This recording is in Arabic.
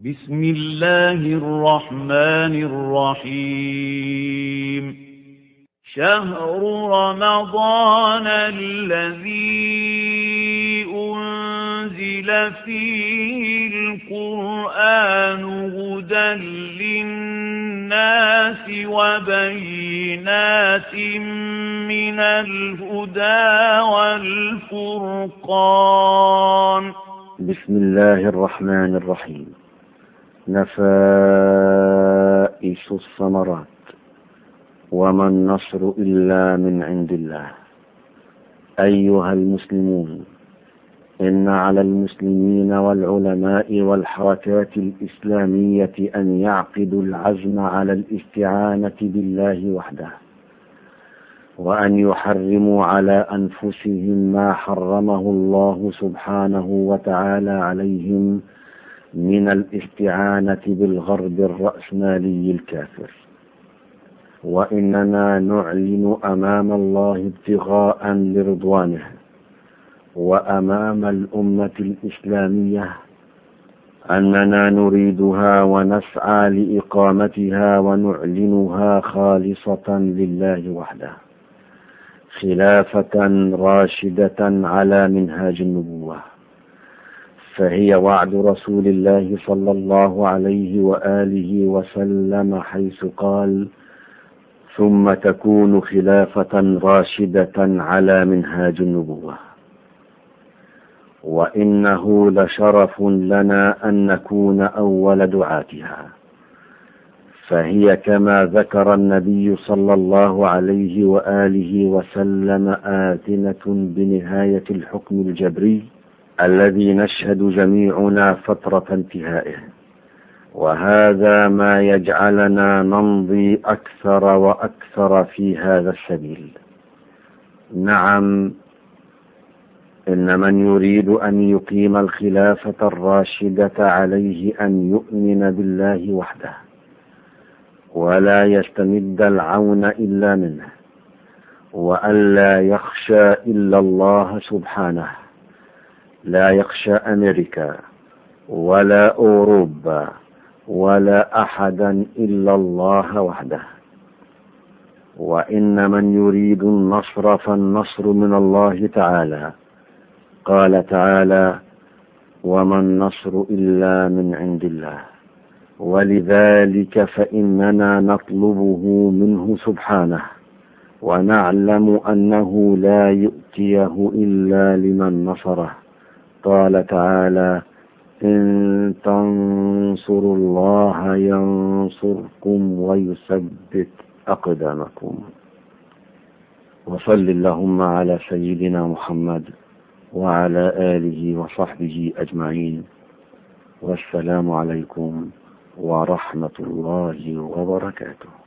بسم الله الرحمن الرحيم شهر رمضان الذي أنزل فيه القرآن هدى للناس وبينات من الهدى والفرقان. بسم الله الرحمن الرحيم. نفائس الثمرات وما النصر إلا من عند الله. أيها المسلمون، إن على المسلمين والعلماء والحركات الإسلامية أن يعقدوا العزم على الاستعانة بالله وحده، وأن يحرموا على أنفسهم ما حرمه الله سبحانه وتعالى عليهم من الاستعانة بالغرب الرأسمالي الكافر. وإننا نعلن أمام الله ابتغاء لرضوانه وأمام الأمة الإسلامية أننا نريدها ونسعى لإقامتها ونعلنها خالصة لله وحده، خلافة راشدة على منهاج النبوة. فهي وعد رسول الله صلى الله عليه وآله وسلم حيث قال: ثم تكون خلافة راشدة على منهاج النبوة. وإنه لشرف لنا أن نكون أول دعاتها، فهي كما ذكر النبي صلى الله عليه وآله وسلم آذنة بنهاية الحكم الجبري الذي نشهد جميعنا فترة انتهائه، وهذا ما يجعلنا نمضي أكثر وأكثر في هذا السبيل. نعم، إن من يريد أن يقيم الخلافة الراشدة عليه أن يؤمن بالله وحده، ولا يستمد العون إلا منه، وأن لا يخشى إلا الله سبحانه، لا يخشى أمريكا ولا أوروبا ولا أحدا إلا الله وحده. وإن من يريد النصر فالنصر من الله تعالى. قال تعالى: وما النصر إلا من عند الله. ولذلك فإننا نطلبه منه سبحانه، ونعلم أنه لا يؤتيه إلا لمن نصره. قال تعالى: إن تنصروا الله ينصركم ويثبت أقدامكم. وصل اللهم على سيدنا محمد وعلى آله وصحبه أجمعين، والسلام عليكم ورحمة الله وبركاته.